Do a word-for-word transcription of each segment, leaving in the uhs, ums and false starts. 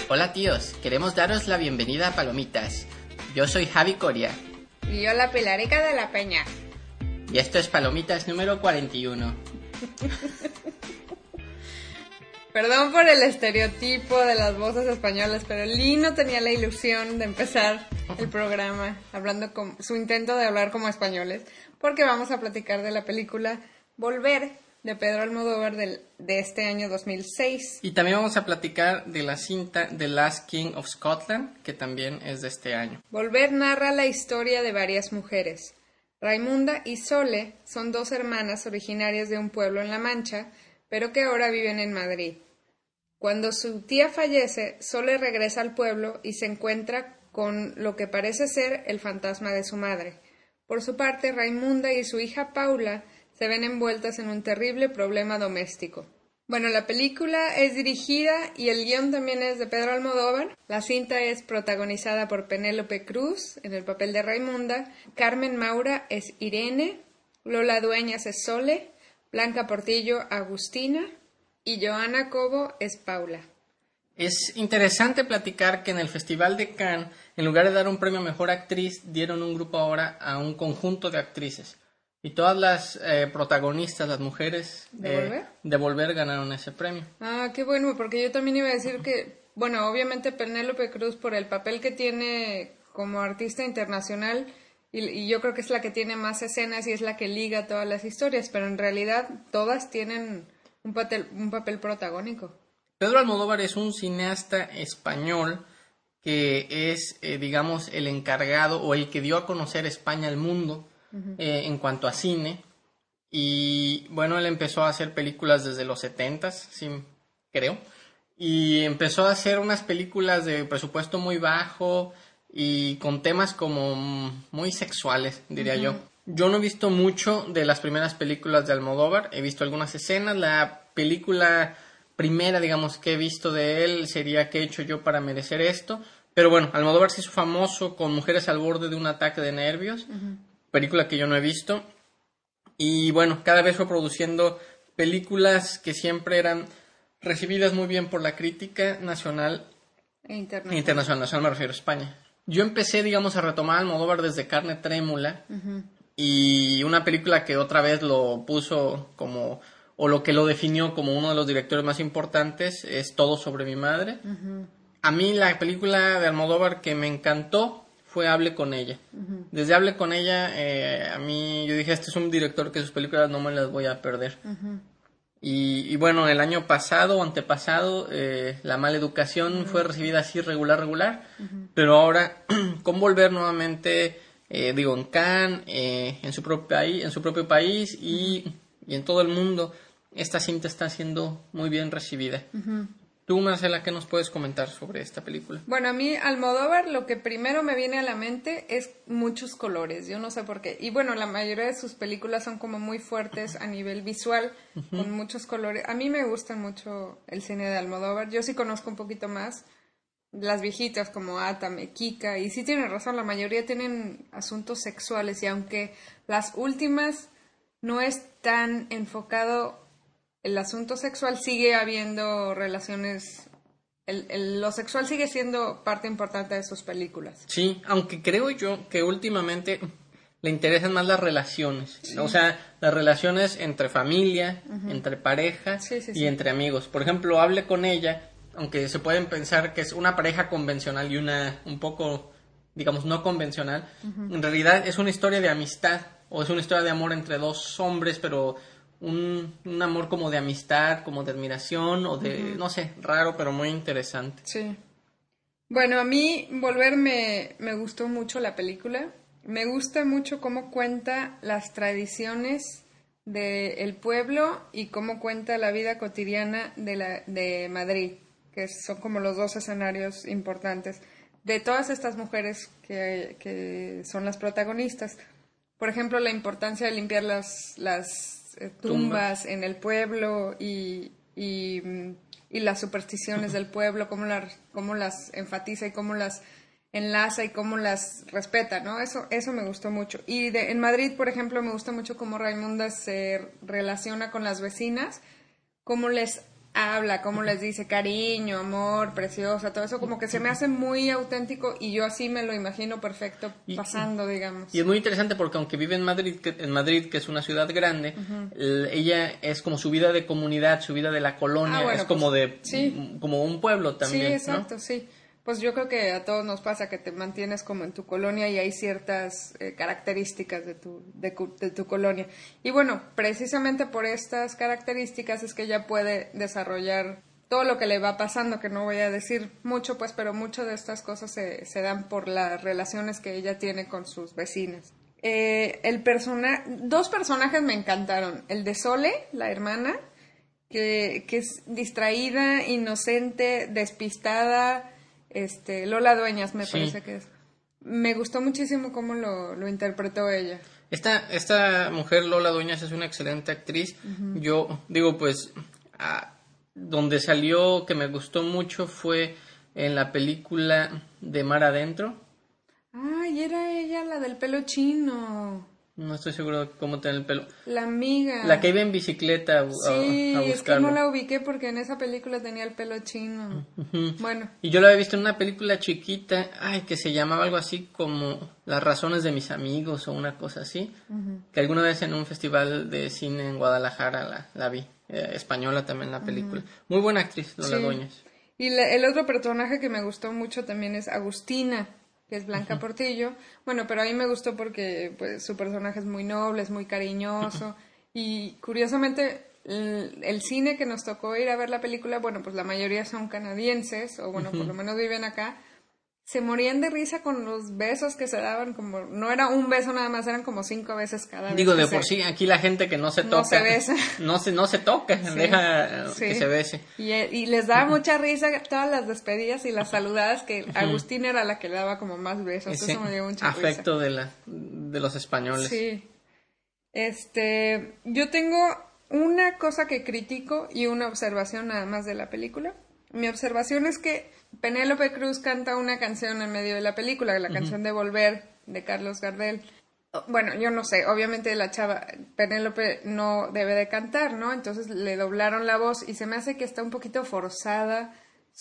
Hola tíos, queremos daros la bienvenida a Palomitas. Yo soy Javi Coria. Y yo la Pilarica de la Peña. Y esto es Palomitas número cuarenta y uno. Perdón por el estereotipo de las voces españolas, pero Lino tenía la ilusión de empezar el programa hablando con su intento de hablar como españoles, porque vamos a platicar de la película Volver, de Pedro Almodóvar, del, de este año dos mil seis. Y también vamos a platicar de la cinta The Last King of Scotland, que también es de este año. Volver narra la historia de varias mujeres. Raimunda y Sole son dos hermanas originarias de un pueblo en La Mancha, pero que ahora viven en Madrid. Cuando su tía fallece, Sole regresa al pueblo y se encuentra con lo que parece ser el fantasma de su madre. Por su parte, Raimunda y su hija Paula se ven envueltas en un terrible problema doméstico. Bueno, la película es dirigida y el guión también es de Pedro Almodóvar. La cinta es protagonizada por Penélope Cruz en el papel de Raimunda, Carmen Maura es Irene, Lola Dueñas es Sole, Blanca Portillo Agustina y Joana Cobo es Paula. Es interesante platicar que en el Festival de Cannes, en lugar de dar un premio a Mejor Actriz, dieron un grupo ahora a un conjunto de actrices. Y todas las eh, protagonistas, las mujeres ¿De eh, Volver? de Volver ganaron ese premio. Ah, qué bueno, porque yo también iba a decir que, bueno, obviamente Penélope Cruz por el papel que tiene como artista internacional, y, y yo creo que es la que tiene más escenas y es la que liga todas las historias, pero en realidad todas tienen un papel, un papel protagónico. Pedro Almodóvar es un cineasta español que es, eh, digamos, el encargado o el que dio a conocer España al mundo. Uh-huh. eh, en cuanto a cine, y bueno, él empezó a hacer películas desde los setentas, sí, creo, y empezó a hacer unas películas de presupuesto muy bajo y con temas como muy sexuales, diría uh-huh. yo. Yo no he visto mucho de las primeras películas de Almodóvar, he visto algunas escenas. La película primera, digamos, que he visto de él sería ¿Qué he hecho yo para merecer esto? Pero bueno, Almodóvar se hizo famoso con Mujeres al borde de un ataque de nervios, uh-huh. película que yo no he visto, y bueno, cada vez fue produciendo películas que siempre eran recibidas muy bien por la crítica nacional e internacional. internacional, nacional me refiero a España. Yo empecé, digamos, a retomar a Almodóvar desde Carne Trémula, uh-huh. y una película que otra vez lo puso como, o lo que lo definió como uno de los directores más importantes, es Todo sobre mi madre. Uh-huh. A mí la película de Almodóvar que me encantó fue Hable con ella. Uh-huh. Desde Hable con ella, eh, a mí, yo dije, este es un director que sus películas no me las voy a perder. Uh-huh. Y, y bueno, el año pasado o antepasado, eh, La mala educación uh-huh. fue recibida así regular, regular. Uh-huh. Pero ahora, con Volver nuevamente, eh, digo, en Cannes, eh, en, su propio país, en su propio país y, uh-huh. y en todo el mundo, esta cinta está siendo muy bien recibida. Uh-huh. Tú, Marcela, ¿qué nos puedes comentar sobre esta película? Bueno, a mí, Almodóvar, lo que primero me viene a la mente es muchos colores, yo no sé por qué. Y bueno, la mayoría de sus películas son como muy fuertes a nivel visual, uh-huh. con muchos colores. A mí me gusta mucho el cine de Almodóvar, yo sí conozco un poquito más las viejitas como Átame, Kika, y sí tienen razón, la mayoría tienen asuntos sexuales, y aunque las últimas no es tan enfocado el asunto sexual, sigue habiendo relaciones, el, el, lo sexual sigue siendo parte importante de sus películas. Sí, aunque creo yo que últimamente le interesan más las relaciones, sí. O sea, las relaciones entre familia, uh-huh. entre pareja sí, sí, y sí. entre amigos. Por ejemplo, Hable con ella, aunque se pueden pensar que es una pareja convencional y una un poco, digamos, no convencional, uh-huh. en realidad es una historia de amistad, o es una historia de amor entre dos hombres, pero Un, un amor como de amistad, como de admiración o de, uh-huh. no sé, raro pero muy interesante. Sí. Bueno, a mí Volver me, me gustó mucho la película. Me gusta mucho cómo cuenta las tradiciones del pueblo y cómo cuenta la vida cotidiana de, la, de Madrid, que son como los dos escenarios importantes de todas estas mujeres que, que son las protagonistas. Por ejemplo, la importancia de limpiar las... las tumbas, tumbas en el pueblo y, y, y las supersticiones del pueblo, cómo, la, cómo las enfatiza y cómo las enlaza y cómo las respeta, ¿no? Eso, eso me gustó mucho. Y de, en Madrid, por ejemplo, me gusta mucho cómo Raimunda se relaciona con las vecinas, cómo les habla, cómo les dice cariño, amor, preciosa, todo eso como que se me hace muy auténtico y yo así me lo imagino perfecto pasando, y, digamos. Y es muy interesante porque aunque vive en Madrid, que, en Madrid, que es una ciudad grande, uh-huh. el, ella es como su vida de comunidad, su vida de la colonia, ah, bueno, es como pues, de sí. como un pueblo también. Sí, exacto, ¿no? sí. Pues yo creo que a todos nos pasa que te mantienes como en tu colonia y hay ciertas eh, características de tu, de, de tu colonia. Y bueno, precisamente por estas características es que ella puede desarrollar todo lo que le va pasando, que no voy a decir mucho, pues, pero muchas de estas cosas se, se dan por las relaciones que ella tiene con sus vecinas. Eh, el persona, dos personajes me encantaron. El de Sole, la hermana, que, que es distraída, inocente, despistada. Este, Lola Dueñas me sí. parece que es. Me gustó muchísimo cómo lo, lo interpretó ella. Esta, esta mujer, Lola Dueñas, es una excelente actriz. Uh-huh. Yo digo, pues, a, donde salió que me gustó mucho fue en la película de Mar Adentro. Ay, era ella la del pelo chino. No estoy seguro de cómo tiene el pelo. La amiga. La que iba en bicicleta a, sí, a, a buscarlo. Es que no la ubiqué porque en esa película tenía el pelo chino. Uh-huh. Bueno. Y yo la había visto en una película chiquita, ay, que se llamaba algo así como Las razones de mis amigos o una cosa así. Uh-huh. Que alguna vez en un festival de cine en Guadalajara la, la vi. Eh, española también la película. Uh-huh. Muy buena actriz, Lola sí. Dueñas. Y la, el otro personaje que me gustó mucho también es Agustina, que es Blanca uh-huh. Portillo. Bueno, pero a mí me gustó porque pues su personaje es muy noble, es muy cariñoso. Uh-huh. Y curiosamente, el, el cine que nos tocó ir a ver la película, bueno, pues la mayoría son canadienses, o bueno, uh-huh. por lo menos viven acá. Se morían de risa con los besos que se daban, como no era un beso nada más, eran como cinco veces cada vez. Digo, de por sí, aquí la gente que no se toca, no se besa, no se, no se toca, sí, deja sí. que se bese. Y, y les daba mucha risa todas las despedidas y las saludadas, que uh-huh. Agustín era la que le daba como más besos, ese eso me dio mucha afecto risa. de, la, de los españoles. Sí. Este, yo tengo una cosa que critico y una observación nada más de la película. Mi observación es que Penélope Cruz canta una canción en medio de la película, la uh-huh. canción de Volver, de Carlos Gardel. Bueno, yo no sé, obviamente la chava, Penélope no debe de cantar, ¿no? Entonces le doblaron la voz y se me hace que está un poquito forzada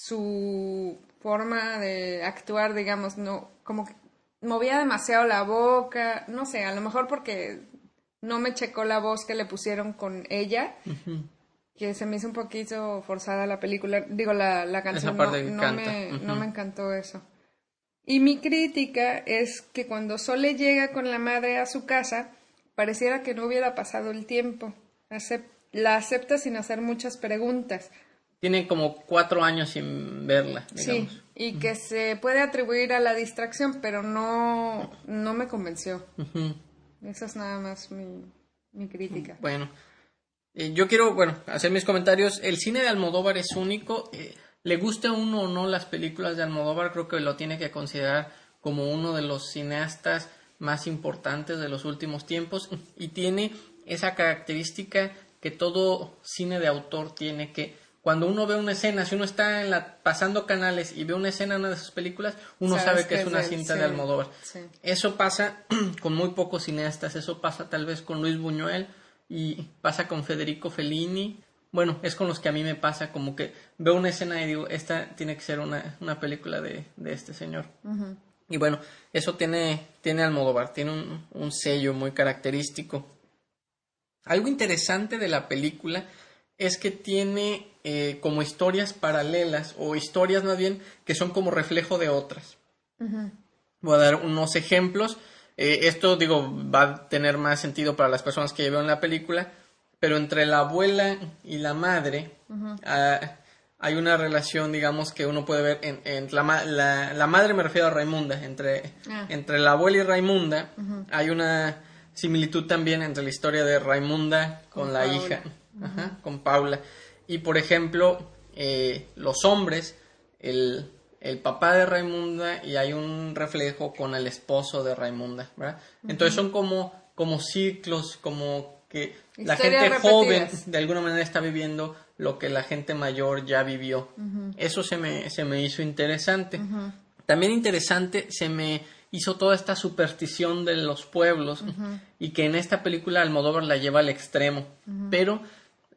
su forma de actuar, digamos, no, como que movía demasiado la boca, no sé, a lo mejor porque no me checó la voz que le pusieron con ella. Uh-huh. Que se me hizo un poquito forzada la película, digo, la, la canción, no, no, me, uh-huh. no me encantó eso. Y mi crítica es que cuando Sole llega con la madre a su casa, pareciera que no hubiera pasado el tiempo. Acep- la acepta sin hacer muchas preguntas. Tiene como cuatro años sin verla, digamos. Sí, y uh-huh. que se puede atribuir a la distracción, pero no, no me convenció. Uh-huh. Esa es nada más mi, mi crítica. Bueno. Eh, yo quiero, bueno, hacer mis comentarios. El cine de Almodóvar es único. Eh, le guste a uno o no las películas de Almodóvar, creo que lo tiene que considerar como uno de los cineastas más importantes de los últimos tiempos. Y tiene esa característica que todo cine de autor tiene, que cuando uno ve una escena, si uno está en la, pasando canales y ve una escena en una de sus películas, uno sabe que, que es una el, cinta sí, de Almodóvar. Sí. Eso pasa con muy pocos cineastas. Eso pasa tal vez con Luis Buñuel. Y pasa con Federico Fellini. Bueno, es con los que a mí me pasa, como que veo una escena y digo, esta tiene que ser una, una película de, de este señor. Uh-huh. Y bueno, eso tiene, tiene Almodóvar, tiene un, un sello muy característico. Algo interesante de la película es que tiene eh, como historias paralelas, o historias más bien, que son como reflejo de otras. Uh-huh. Voy a dar unos ejemplos. Eh, esto, digo, va a tener más sentido para las personas que veo en la película, pero entre la abuela y la madre uh-huh. uh, hay una relación, digamos, que uno puede ver en, en la, la, la madre, me refiero a Raimunda, entre, ah. entre la abuela y Raimunda uh-huh. hay una similitud también entre la historia de Raimunda con, con la Paula. hija, uh-huh. Ajá, con Paula. Y, por ejemplo, eh, los hombres, el... el papá de Raimunda, y hay un reflejo con el esposo de Raimunda, ¿verdad? Uh-huh. Entonces son como, como ciclos, como que Historias la gente repetidas. Joven de alguna manera está viviendo lo que la gente mayor ya vivió. Uh-huh. Eso se me, se me hizo interesante. Uh-huh. También interesante se me hizo toda esta superstición de los pueblos, uh-huh. y que en esta película Almodóvar la lleva al extremo, uh-huh. pero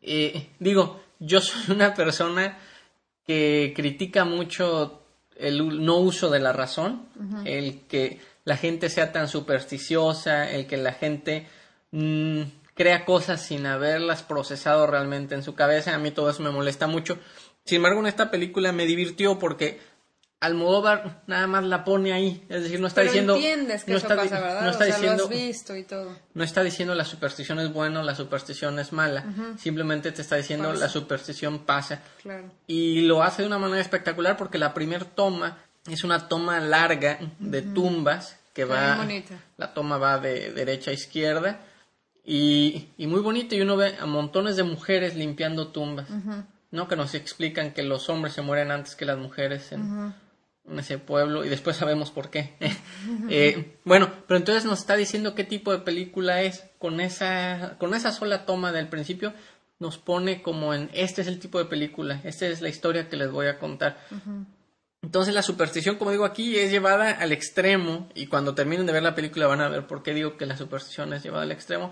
Eh, digo, yo soy una persona que critica mucho el no uso de la razón, uh-huh. el que la gente sea tan supersticiosa, el que la gente mmm, crea cosas sin haberlas procesado realmente en su cabeza. A mí todo eso me molesta mucho. Sin embargo, en esta película me divirtió porque Almodóvar nada más la pone ahí, es decir, no está Pero diciendo... entiendes que no eso está, pasa, ¿verdad? No está o sea, diciendo, lo has visto y todo. No está diciendo la superstición es buena, la superstición es mala. Uh-huh. Simplemente te está diciendo pasa. La superstición pasa. Claro. Y lo hace de una manera espectacular porque la primer toma es una toma larga de uh-huh. tumbas que Qué va... bonita. La toma va de derecha a izquierda y, y muy bonito. Y uno ve a montones de mujeres limpiando tumbas. Uh-huh. ¿No? Que nos explican que los hombres se mueren antes que las mujeres en... Uh-huh. en ese pueblo y después sabemos por qué. eh, bueno, pero entonces nos está diciendo qué tipo de película es. Con esa, con esa sola toma del principio nos pone como en este es el tipo de película, esta es la historia que les voy a contar. Uh-huh. Entonces la superstición, como digo aquí, es llevada al extremo y cuando terminen de ver la película van a ver por qué digo que la superstición es llevada al extremo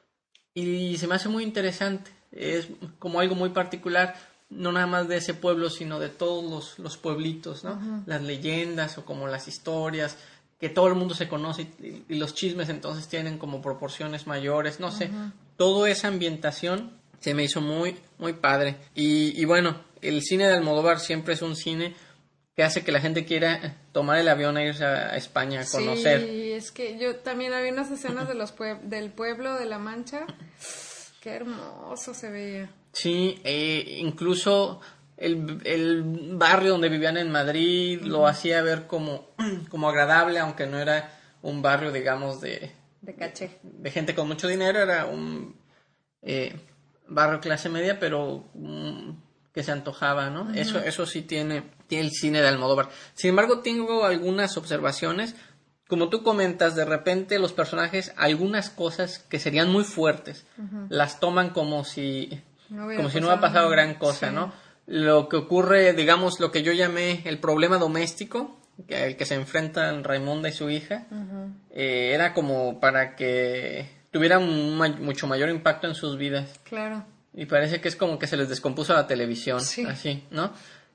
y se me hace muy interesante, es como algo muy particular. No nada más de ese pueblo, sino de todos los, los pueblitos, ¿no? Uh-huh. Las leyendas o como las historias, que todo el mundo se conoce y, y los chismes entonces tienen como proporciones mayores, no sé. Uh-huh. Toda esa ambientación se me hizo muy, muy padre. Y, y bueno, el cine de Almodóvar siempre es un cine que hace que la gente quiera tomar el avión e irse a España a conocer. Sí, es que yo también había unas escenas de los pue- del pueblo de La Mancha. Qué hermoso se veía. Sí, eh, incluso el, el barrio donde vivían en Madrid uh-huh. lo hacía ver como, como agradable, aunque no era un barrio, digamos, de... De caché. De, de gente con mucho dinero, era un eh, barrio clase media, pero um, que se antojaba, ¿no? Uh-huh. Eso, eso sí tiene, tiene el cine de Almodóvar. Sin embargo, tengo algunas observaciones. Como tú comentas, de repente los personajes, algunas cosas que serían muy fuertes, uh-huh. las toman como si... No como si no hubiera pasado gran cosa, sí. ¿no? Lo que ocurre, digamos, lo que yo llamé el problema doméstico, que, el que se enfrentan Raimunda y su hija, uh-huh. eh, era como para que tuvieran un ma- mucho mayor impacto en sus vidas. Claro. Y parece que es como que se les descompuso la televisión, sí. así, ¿no?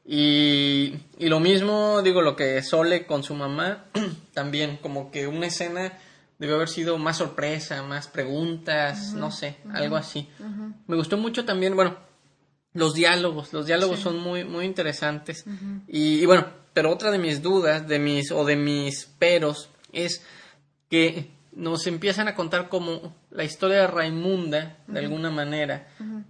Y, y lo mismo, digo, lo que Sole con su mamá, también, como que una escena... Debe haber sido más sorpresa, más preguntas, uh-huh, no sé, uh-huh, algo así. Uh-huh. Me gustó mucho también, bueno, los diálogos. Los diálogos sí. son muy, muy interesantes. Uh-huh. Y, y bueno, pero otra de mis dudas, de mis, o de mis peros, es que nos empiezan a contar como la historia de Raimunda, uh-huh. de alguna manera, uh-huh.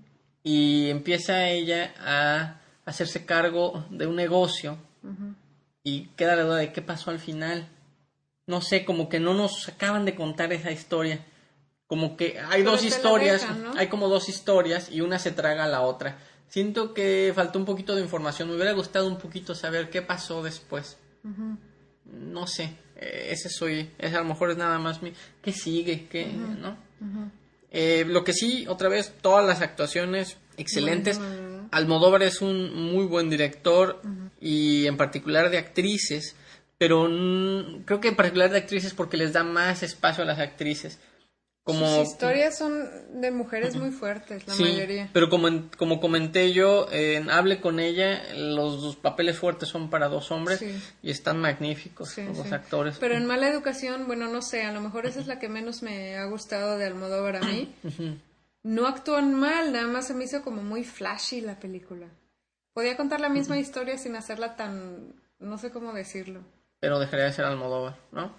y empieza ella a hacerse cargo de un negocio, uh-huh. y queda la duda de qué pasó al final. No sé, como que no nos acaban de contar esa historia. Como que hay Pero dos historias, dejan, ¿no? Hay como dos historias y una se traga a la otra. Siento que faltó un poquito de información. Me hubiera gustado un poquito saber qué pasó después. Uh-huh. No sé, eh, ese soy, ese a lo mejor es nada más mi... ¿Qué sigue? ¿Qué, uh-huh. ¿no? Uh-huh. Eh, lo que sí, otra vez, todas las actuaciones excelentes. Uh-huh. Almodóvar es un muy buen director uh-huh. y en particular de actrices. Pero mm, creo que en particular de actrices porque les da más espacio a las actrices. Como, Sus historias son de mujeres muy fuertes, la sí, mayoría. Pero como, en, como comenté yo, en Hable con ella, los, los papeles fuertes son para dos hombres sí. y están magníficos sí, los sí. actores. Pero en Mala Educación, bueno, no sé, a lo mejor esa es la que menos me ha gustado de Almodóvar a mí. Uh-huh. No actúan mal, nada más se me hizo como muy flashy la película. Podía contar la misma uh-huh. historia sin hacerla tan, no sé cómo decirlo. Pero dejaría de ser Almodóvar, ¿no?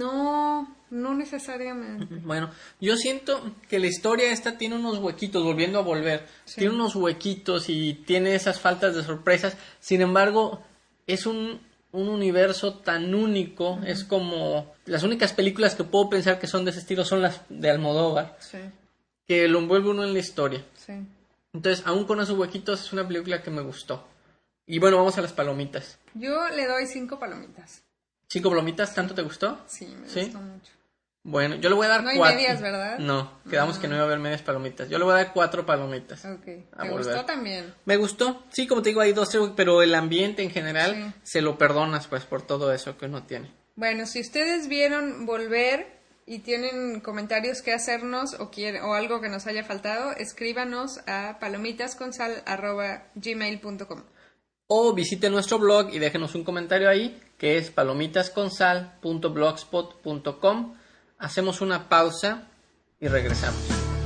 No, no necesariamente. Bueno, yo siento que la historia esta tiene unos huequitos, volviendo a volver, sí. tiene unos huequitos y tiene esas faltas de sorpresas. Sin embargo, es un, un universo tan único, uh-huh. es como... Las únicas películas que puedo pensar que son de ese estilo son las de Almodóvar, sí. que lo envuelve uno en la historia. Sí. Entonces, aún con esos huequitos, es una película que me gustó. Y bueno, vamos a las palomitas. Yo le doy cinco palomitas. ¿Cinco palomitas? ¿Tanto te gustó? Sí, me ¿Sí? gustó mucho. Bueno, yo le voy a dar no hay cuatro. medias, ¿verdad? No, quedamos uh-huh. que no iba a haber medias palomitas. Yo le voy a dar cuatro palomitas. Ok. ¿Te gustó también? Me gustó. Sí, como te digo, hay dos, pero el ambiente en general sí. se lo perdonas, pues, por todo eso que uno tiene. Bueno, si ustedes vieron Volver, y tienen comentarios que hacernos o, quiere, o algo que nos haya faltado, escríbanos a palomitasconsal arroba gmail punto com. O visite nuestro blog y déjenos un comentario ahí, que es palomitasconsal punto blogspot punto com. Hacemos una pausa y regresamos.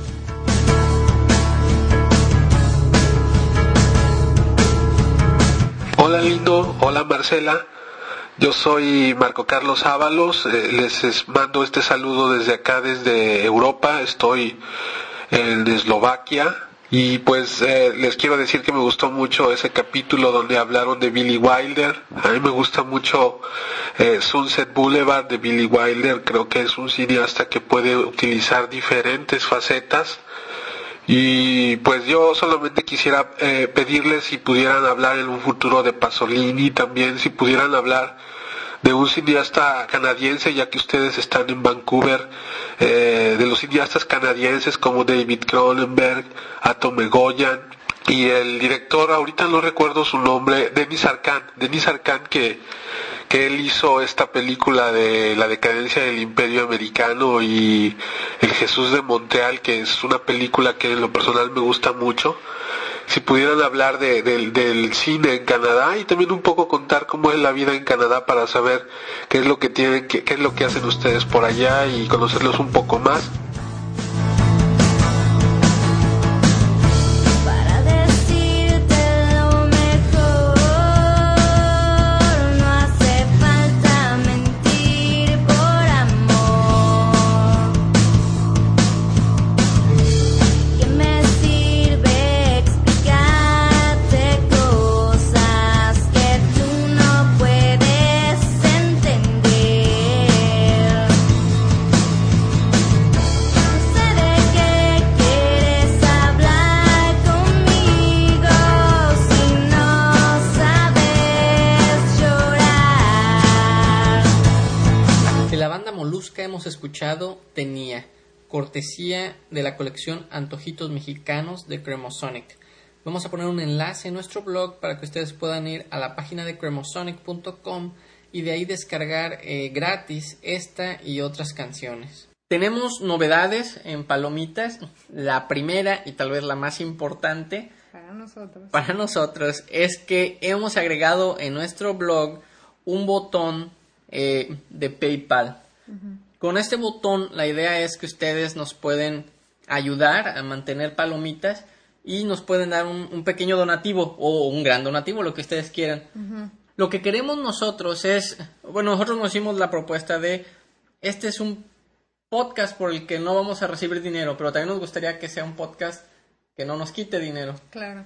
Hola Lindo, hola Marcela, yo soy Marco Carlos Ábalos, eh, les mando este saludo desde acá, desde Europa, estoy en Eslovaquia y pues eh, les quiero decir que me gustó mucho ese capítulo donde hablaron de Billy Wilder. A mí me gusta mucho eh, Sunset Boulevard de Billy Wilder, creo que es un cineasta que puede utilizar diferentes facetas. Y pues yo solamente quisiera eh, pedirles si pudieran hablar en un futuro de Pasolini, también si pudieran hablar de un cineasta canadiense, ya que ustedes están en Vancouver, eh, de los cineastas canadienses como David Cronenberg, Atom Egoyan, y el director, ahorita no recuerdo su nombre, Denis Arcand, Denis Arcand que... que él hizo esta película de la decadencia del Imperio Americano y El Jesús de Montreal, que es una película que en lo personal me gusta mucho. Si pudieran hablar de, de, del cine en Canadá y también un poco contar cómo es la vida en Canadá para saber qué es lo que tienen, qué, qué es lo que hacen ustedes por allá y conocerlos un poco más. Hemos escuchado Tenía, cortesía de la colección Antojitos Mexicanos de Cremosonic. Vamos a poner un enlace en nuestro blog para que ustedes puedan ir a la página de cremosonic punto com y de ahí descargar eh, gratis esta y otras canciones. Tenemos novedades en Palomitas. La primera y tal vez la más importante para nosotros, para nosotros es que hemos agregado en nuestro blog un botón eh, de PayPal. Uh-huh. Con este botón la idea es que ustedes nos pueden ayudar a mantener Palomitas y nos pueden dar un, un pequeño donativo o un gran donativo, lo que ustedes quieran. Uh-huh. Lo que queremos nosotros es, bueno, nosotros nos hicimos la propuesta de, este es un podcast por el que no vamos a recibir dinero, pero también nos gustaría que sea un podcast que no nos quite dinero. Claro.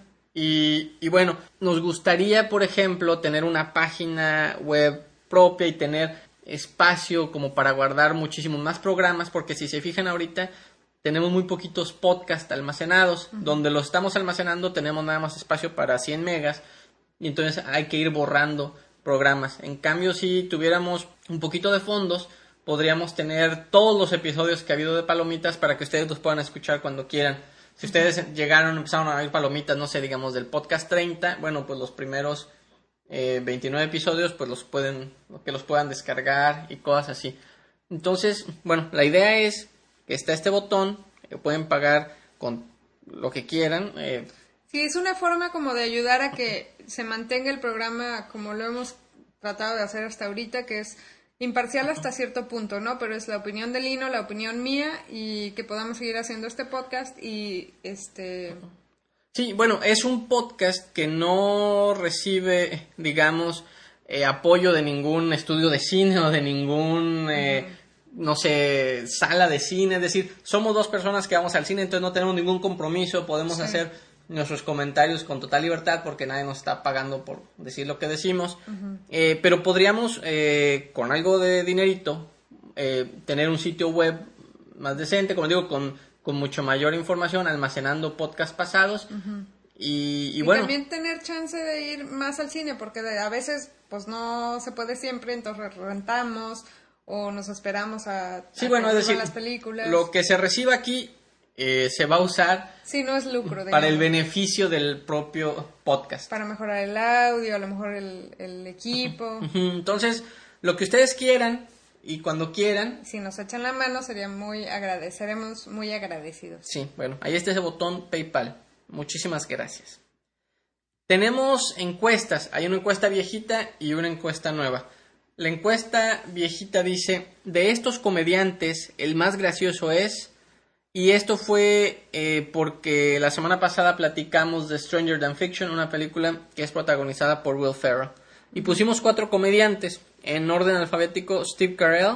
Y, y bueno, nos gustaría, por ejemplo, tener una página web propia y tener espacio como para guardar muchísimos más programas, porque si se fijan ahorita tenemos muy poquitos podcasts almacenados. Uh-huh. Donde los estamos almacenando tenemos nada más espacio para cien megas y entonces hay que ir borrando programas. En cambio, si tuviéramos un poquito de fondos, podríamos tener todos los episodios que ha habido de Palomitas para que ustedes los puedan escuchar cuando quieran. Si ustedes uh-huh. llegaron, empezaron a ver Palomitas, no sé, digamos del podcast treinta, bueno, pues los primeros Eh, veintinueve episodios, pues los pueden, que los puedan descargar y cosas así. Entonces, bueno, la idea es que está este botón, eh, pueden pagar con lo que quieran. Eh. Sí, es una forma como de ayudar a que se mantenga el programa como lo hemos tratado de hacer hasta ahorita, que es imparcial hasta cierto punto, ¿no? Pero es la opinión de Lino, la opinión mía, y que podamos seguir haciendo este podcast y este... Sí, bueno, es un podcast que no recibe, digamos, eh, apoyo de ningún estudio de cine o de ningún, eh, uh-huh. no sé, sala de cine. Es decir, somos dos personas que vamos al cine, entonces no tenemos ningún compromiso, podemos sí. hacer nuestros comentarios con total libertad porque nadie nos está pagando por decir lo que decimos. Uh-huh. Eh, pero podríamos, eh, con algo de dinerito, eh, tener un sitio web más decente, como digo, con... con mucho mayor información, almacenando podcasts pasados. Uh-huh. y, y, y bueno, también tener chance de ir más al cine, porque de, a veces pues no se puede siempre, entonces rentamos o nos esperamos a, sí, a bueno, que es decir, las películas. Lo que se reciba aquí eh, se va a usar sí, no es lucro, para el beneficio del propio podcast. Para mejorar el audio, a lo mejor el, el equipo. Uh-huh. Entonces, lo que ustedes quieran, y cuando quieran. Si nos echan la mano, sería muy agradeceremos muy agradecidos. Sí, bueno, ahí está ese botón PayPal. Muchísimas gracias. Tenemos encuestas. Hay una encuesta viejita y una encuesta nueva. La encuesta viejita dice: de estos comediantes, el más gracioso es... Y esto fue eh, porque la semana pasada platicamos de Stranger Than Fiction, una película que es protagonizada por Will Ferrell. Y pusimos cuatro comediantes en orden alfabético: Steve Carell,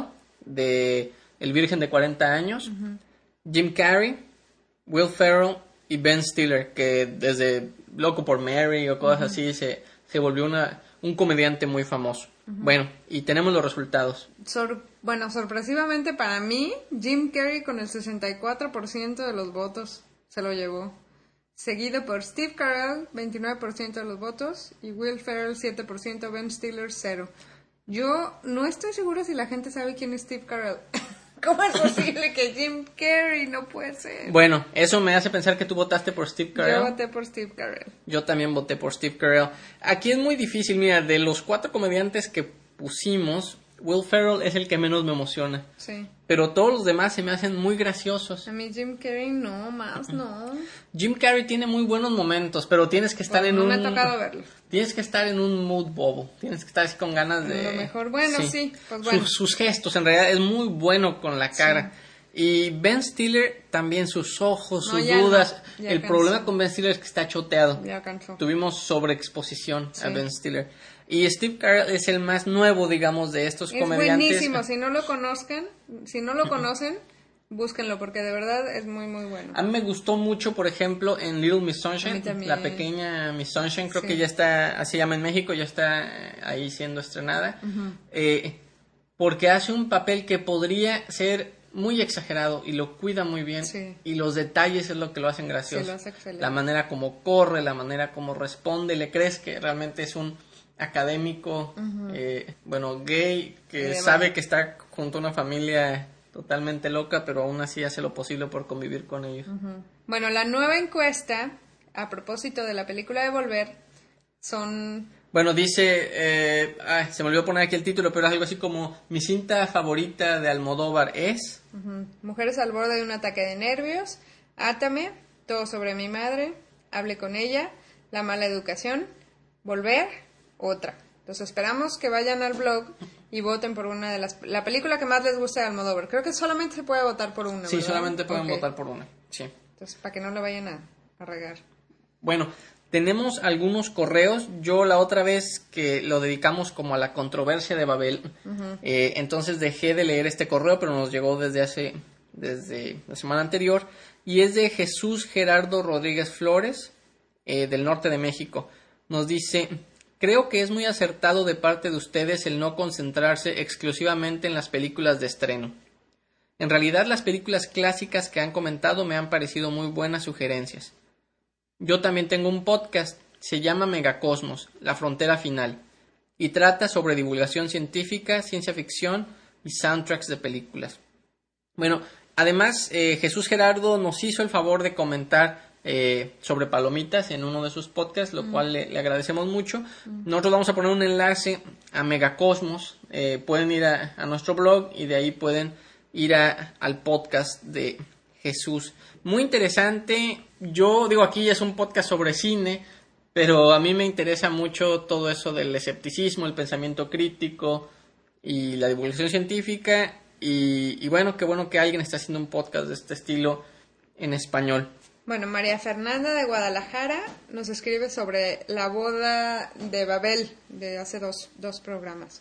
de El Virgen de cuarenta años, uh-huh. Jim Carrey, Will Ferrell y Ben Stiller, que desde Loco por Mary o cosas uh-huh. así se, se volvió una, un comediante muy famoso. Uh-huh. Bueno, y tenemos los resultados. Sor- bueno, sorpresivamente para mí, Jim Carrey con el sesenta y cuatro por ciento de los votos se lo llevó. Seguido por Steve Carell, veintinueve por ciento de los votos, y Will Ferrell, siete por ciento, Ben Stiller, cero. Yo no estoy segura si la gente sabe quién es Steve Carell. ¿Cómo es posible que Jim Carrey no puede ser? Bueno, eso me hace pensar que tú votaste por Steve Carell. Yo voté por Steve Carell. Yo también voté por Steve Carell. Aquí es muy difícil, mira, de los cuatro comediantes que pusimos, Will Ferrell es el que menos me emociona. Sí. Pero todos los demás se me hacen muy graciosos. A mí Jim Carrey no, más no. Jim Carrey tiene muy buenos momentos, pero tienes que estar bueno, en no un... me ha tocado verlo. Tienes que estar en un mood bobo. Tienes que estar así con ganas de... A lo mejor, bueno, sí, sí pues bueno. Sus, sus gestos, en realidad, es muy bueno con la cara. Sí. Y Ben Stiller, también sus ojos, no, sus ya dudas. No, ya El cansó. problema con Ben Stiller es que está choteado. Ya cansó. Tuvimos sobreexposición sí. a Ben Stiller. Y Steve Carell es el más nuevo, digamos, de estos es comediantes. Es buenísimo. Si no lo conozcan, si no lo conocen, búsquenlo, porque de verdad es muy, muy bueno. A mí me gustó mucho, por ejemplo, en Little Miss Sunshine. La pequeña Miss Sunshine, creo sí. que ya está, así se llama en México, ya está ahí siendo estrenada. Uh-huh. Eh, porque hace un papel que podría ser muy exagerado y lo cuida muy bien. Sí. Y los detalles es lo que lo hacen gracioso. Sí, lo hace excelente. La manera como corre, la manera como responde. Le crees que realmente es un académico, uh-huh. eh, bueno, gay, que sabe que está junto a una familia totalmente loca, pero aún así hace lo posible por convivir con ellos. Uh-huh. Bueno, la nueva encuesta, a propósito de la película de Volver, son... Bueno, dice, eh, ay, se me olvidó poner aquí el título, pero es algo así como: mi cinta favorita de Almodóvar es... Uh-huh. Mujeres al borde de un ataque de nervios, Átame, Todo sobre mi madre, Hable con ella, La mala educación, Volver, otra. Entonces esperamos que vayan al blog y voten por una de las... La película que más les guste de Almodóvar. Creo que solamente se puede votar por una, Sí, ¿verdad? solamente pueden okay. votar por una, sí. Entonces, para que no lo vayan a, a regar. Bueno, tenemos algunos correos. Yo la otra vez que lo dedicamos como a la controversia de Babel, uh-huh. eh, entonces dejé de leer este correo, pero nos llegó desde hace... desde la semana anterior, y es de Jesús Gerardo Rodríguez Flores, eh, del norte de México. Nos dice: creo que es muy acertado de parte de ustedes el no concentrarse exclusivamente en las películas de estreno. En realidad, las películas clásicas que han comentado me han parecido muy buenas sugerencias. Yo también tengo un podcast, se llama Megacosmos, La Frontera Final, y trata sobre divulgación científica, ciencia ficción y soundtracks de películas. Bueno, además, eh, Jesús Gerardo nos hizo el favor de comentar eh, sobre palomitas en uno de sus podcasts, lo mm. cual le, le agradecemos mucho. Mm. Nosotros vamos a poner un enlace a Megacosmos. Eh, pueden ir a, a nuestro blog y de ahí pueden ir a, al podcast de Jesús. Muy interesante. Yo digo, aquí es un podcast sobre cine, pero a mí me interesa mucho todo eso del escepticismo, el pensamiento crítico y la divulgación científica. Y, y bueno, qué bueno que alguien está haciendo un podcast de este estilo en español. Bueno, María Fernanda de Guadalajara nos escribe sobre la boda de Babel de hace dos, dos programas.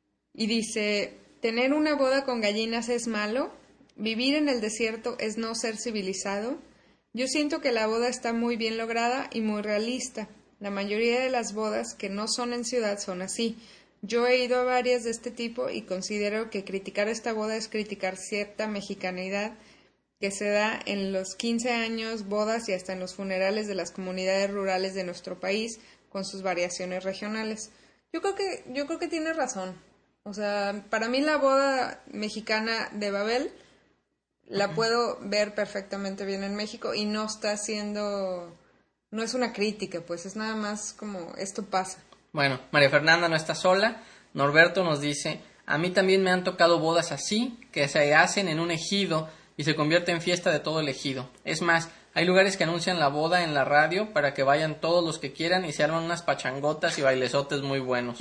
Y dice: ¿tener una boda con gallinas es malo? ¿Vivir en el desierto es no ser civilizado? Yo siento que la boda está muy bien lograda y muy realista. La mayoría de las bodas que no son en ciudad son así. Yo he ido a varias de este tipo y considero que criticar esta boda es criticar cierta mexicanidad que se da en los quince años, bodas y hasta en los funerales de las comunidades rurales de nuestro país, con sus variaciones regionales. Yo creo que, yo creo que tiene razón. O sea, para mí la boda mexicana de Babel la puedo ver perfectamente bien en México y no está siendo, no es una crítica, pues es nada más como esto pasa. Bueno, María Fernanda no está sola. Norberto nos dice: A mí también me han tocado bodas así, que se hacen en un ejido y se convierte en fiesta de todo el ejido. Es más, hay lugares que anuncian la boda en la radio para que vayan todos los que quieran y se arman unas pachangotas y bailesotes muy buenos.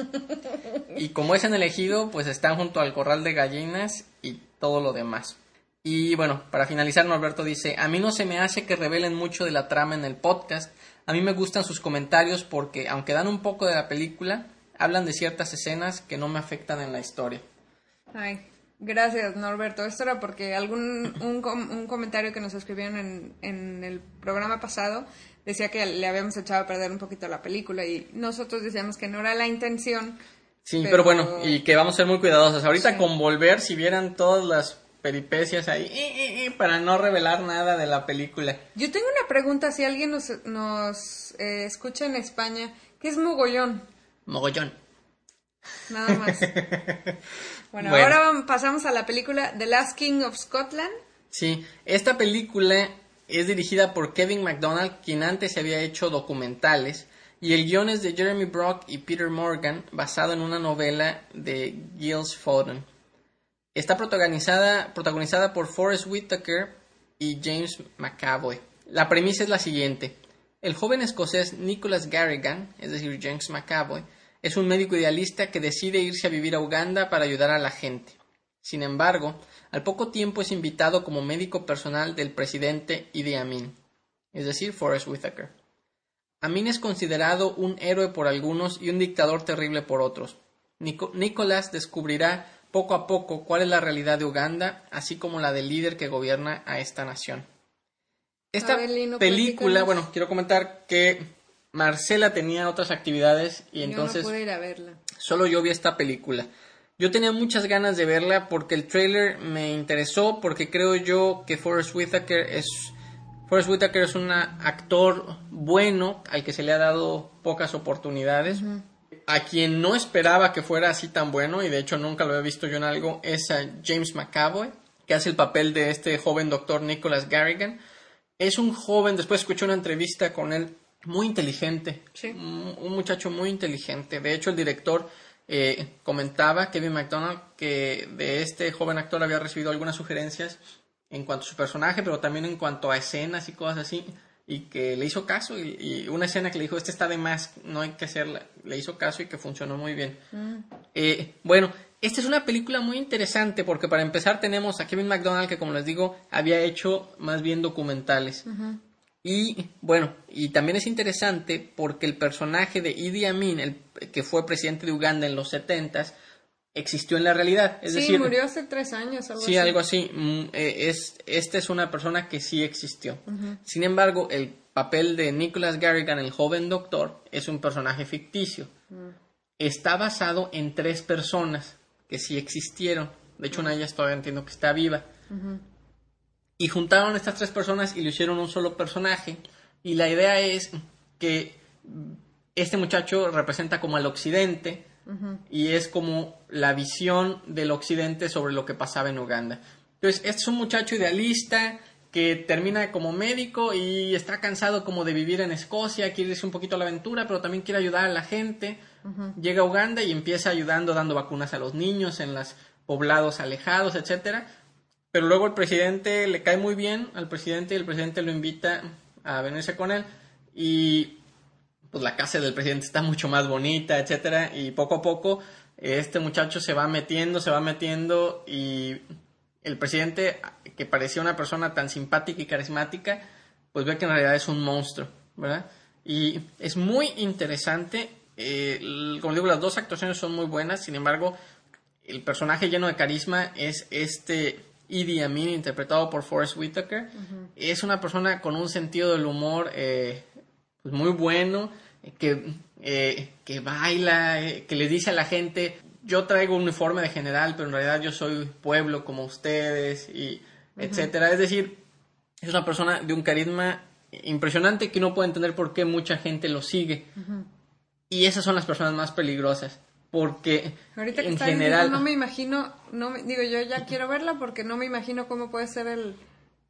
Y como es en el ejido, pues están junto al corral de gallinas y todo lo demás. Y bueno, para finalizar, Norberto dice, a mí no se me hace que revelen mucho de la trama en el podcast. A mí me gustan sus comentarios porque, aunque dan un poco de la película, hablan de ciertas escenas que no me afectan en la historia. Ay, gracias, Norberto. Esto era porque algún un, com- un comentario que nos escribieron en, en el programa pasado decía que le habíamos echado a perder un poquito la película y nosotros decíamos que no era la intención. Sí, pero, pero bueno, y que vamos a ser muy cuidadosos. Ahorita sí. Con Volver, si vieran todas las peripecias ahí, eh, eh, eh, para no revelar nada de la película. Yo tengo una pregunta, si alguien nos, nos eh, escucha en España, ¿qué es mogollón? Mogollón. Nada más. Bueno, Bueno, ahora pasamos a la película The Last King of Scotland. Sí, esta película es dirigida por Kevin MacDonald, quien antes había hecho documentales, y el guion es de Jeremy Brock y Peter Morgan, basado en una novela de Giles Foden. Está protagonizada, protagonizada por Forest Whitaker y James McAvoy. La premisa es la siguiente. El joven escocés Nicholas Garrigan, es decir, James McAvoy, es un médico idealista que decide irse a vivir a Uganda para ayudar a la gente. Sin embargo, al poco tiempo es invitado como médico personal del presidente Idi Amin, es decir, Forest Whitaker. Amin es considerado un héroe por algunos y un dictador terrible por otros. Nico- Nicholas descubrirá poco a poco cuál es la realidad de Uganda, así como la del líder que gobierna a esta nación. Esta ver, Lino, película, platícanos. bueno, quiero comentar que Marcela tenía otras actividades y entonces Yo no pude ir a verla. solo yo vi esta película. Yo tenía muchas ganas de verla porque el tráiler me interesó, porque creo yo que Forest Whitaker es Forest Whitaker es un actor bueno al que se le ha dado pocas oportunidades. Uh-huh. A quien no esperaba que fuera así tan bueno, y de hecho nunca lo había visto yo en algo, es a James McAvoy, que hace el papel de este joven doctor Nicholas Garrigan. Es un joven, después escuché una entrevista con él, muy inteligente, sí. un, un muchacho muy inteligente. De hecho, el director eh, comentaba, Kevin MacDonald, que de este joven actor había recibido algunas sugerencias en cuanto a su personaje, pero también en cuanto a escenas y cosas así, y que le hizo caso, y, y una escena que le dijo, este está de más, no hay que hacerla, le hizo caso y que funcionó muy bien. Mm. Eh, bueno, esta es una película muy interesante porque para empezar tenemos a Kevin MacDonald, que como les digo, había hecho más bien documentales. Uh-huh. Y bueno, y también es interesante porque el personaje de Idi Amin, el que fue presidente de Uganda en los setentas, existió en la realidad. Es sí, decir, murió hace tres años. Algo sí, así. algo así. Es, esta es una persona que sí existió. Uh-huh. Sin embargo, el papel de Nicholas Garrigan, el joven doctor, es un personaje ficticio. Uh-huh. Está basado en tres personas que sí existieron. De hecho, uh-huh. una de ellas todavía entiendo que está viva. Uh-huh. Y juntaron estas tres personas y lo hicieron un solo personaje. Y la idea es que este muchacho representa como al occidente. Uh-huh. Y es como la visión del occidente sobre lo que pasaba en Uganda. Entonces, este es un muchacho idealista que termina como médico y está cansado como de vivir en Escocia, quiere irse un poquito a la aventura, pero también quiere ayudar a la gente. Uh-huh. Llega a Uganda y empieza ayudando, dando vacunas a los niños en los poblados alejados, etcétera. Pero luego el presidente le cae muy bien al presidente y el presidente lo invita a venirse con él y pues la casa del presidente está mucho más bonita, etcétera, y poco a poco este muchacho se va metiendo, se va metiendo y el presidente, que parecía una persona tan simpática y carismática, pues ve que en realidad es un monstruo, ¿verdad? Y es muy interesante, eh, como digo, las dos actuaciones son muy buenas, sin embargo, el personaje lleno de carisma es este Idi Amin, interpretado por Forest Whitaker. Uh-huh. Es una persona con un sentido del humor eh, pues muy bueno, que, eh, que baila, eh, que le dice a la gente, yo traigo un uniforme de general, pero en realidad yo soy pueblo como ustedes, y uh-huh. etcétera. Es decir, es una persona de un carisma impresionante que uno puede entender por qué mucha gente lo sigue. Uh-huh. Y esas son las personas más peligrosas. Porque ahorita que en está general diciendo, no me imagino, no me, digo yo ya quiero verla porque no me imagino cómo puede ser el,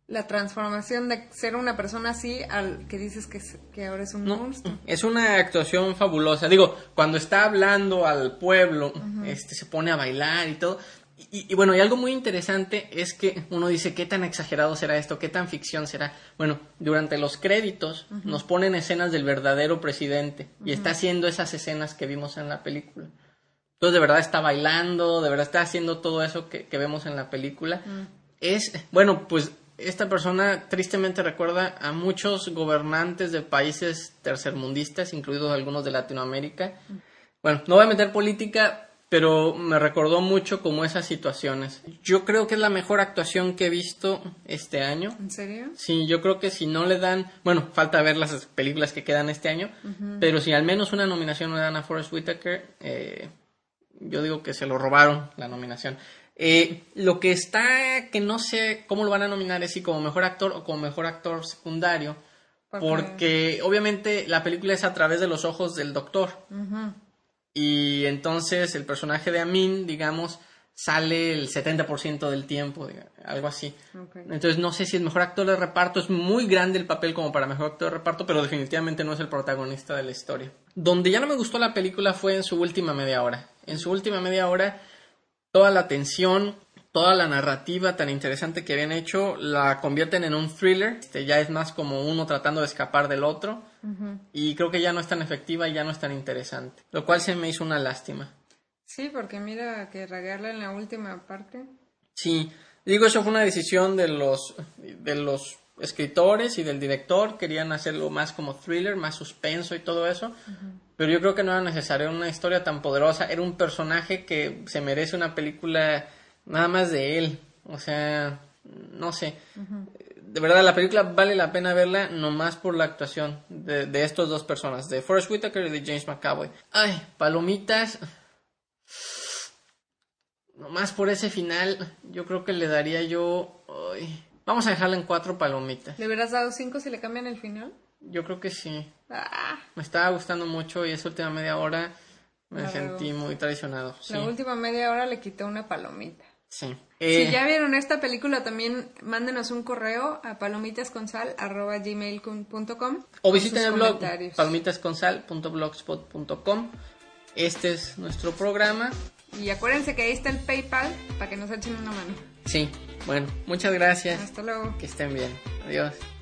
la transformación de ser una persona así al que dices que, que ahora es un no, monstruo. Es una actuación fabulosa. Digo, cuando está hablando al pueblo, uh-huh. este se pone a bailar y todo. Y, y bueno, y algo muy interesante es que uno dice, ¿qué tan exagerado será esto? ¿Qué tan ficción será? Bueno, durante los créditos uh-huh. nos ponen escenas del verdadero presidente y uh-huh. está haciendo esas escenas que vimos en la película. Entonces, de verdad está bailando, de verdad está haciendo todo eso que, que vemos en la película. Uh-huh. Es, bueno, pues esta persona tristemente recuerda a muchos gobernantes de países tercermundistas, incluidos algunos de Latinoamérica. Uh-huh. Bueno, no voy a meter política, pero me recordó mucho como esas situaciones. Yo creo que es la mejor actuación que he visto este año. ¿En serio? Sí, yo creo que si no le dan... Bueno, falta ver las películas que quedan este año, uh-huh. pero si al menos una nominación le dan a Forest Whitaker, eh, yo digo que se lo robaron la nominación. Eh, lo que está, que no sé cómo lo van a nominar es si como mejor actor o como mejor actor secundario, ¿por porque obviamente la película es a través de los ojos del doctor. Uh-huh. Y entonces el personaje de Amin, digamos, sale el setenta por ciento del tiempo, digamos, algo así. Okay. Entonces no sé si es mejor actor de reparto, es muy grande el papel como para mejor actor de reparto, pero definitivamente no es el protagonista de la historia. Donde ya no me gustó la película fue en su última media hora. En su última media hora, toda la tensión, toda la narrativa tan interesante que habían hecho, la convierten en un thriller. Este, ya es más como uno tratando de escapar del otro. Uh-huh. Y creo que ya no es tan efectiva y ya no es tan interesante. Lo cual se me hizo una lástima. Sí, porque mira que regarla en la última parte. Sí, digo, eso fue una decisión de los, de los escritores y del director. Querían hacerlo más como thriller, más suspenso y todo eso. Uh-huh. Pero yo creo que no era necesario una historia tan poderosa. Era un personaje que se merece una película nada más de él. O sea, no sé. Uh-huh. De verdad, la película vale la pena verla nomás por la actuación de, de estos dos personas, de Forest Whitaker y de James McAvoy. Ay, palomitas. Nomás por ese final, yo creo que le daría yo... Ay, vamos a dejarla en cuatro palomitas. ¿Le hubieras dado cinco si le cambian el final? Yo creo que sí. Ah. Me estaba gustando mucho y esa última media hora me claro. sentí muy traicionado. Sí. La última media hora le quitó una palomita. Sí. Eh, si ya vieron esta película, también mándenos un correo a palomitasconsal arroba gmail punto com o visiten el blog palomitasconsal punto blogspot punto com. Este es nuestro programa. Y acuérdense que ahí está el PayPal para que nos echen una mano. Sí, bueno, muchas gracias. Hasta luego. Que estén bien. Adiós.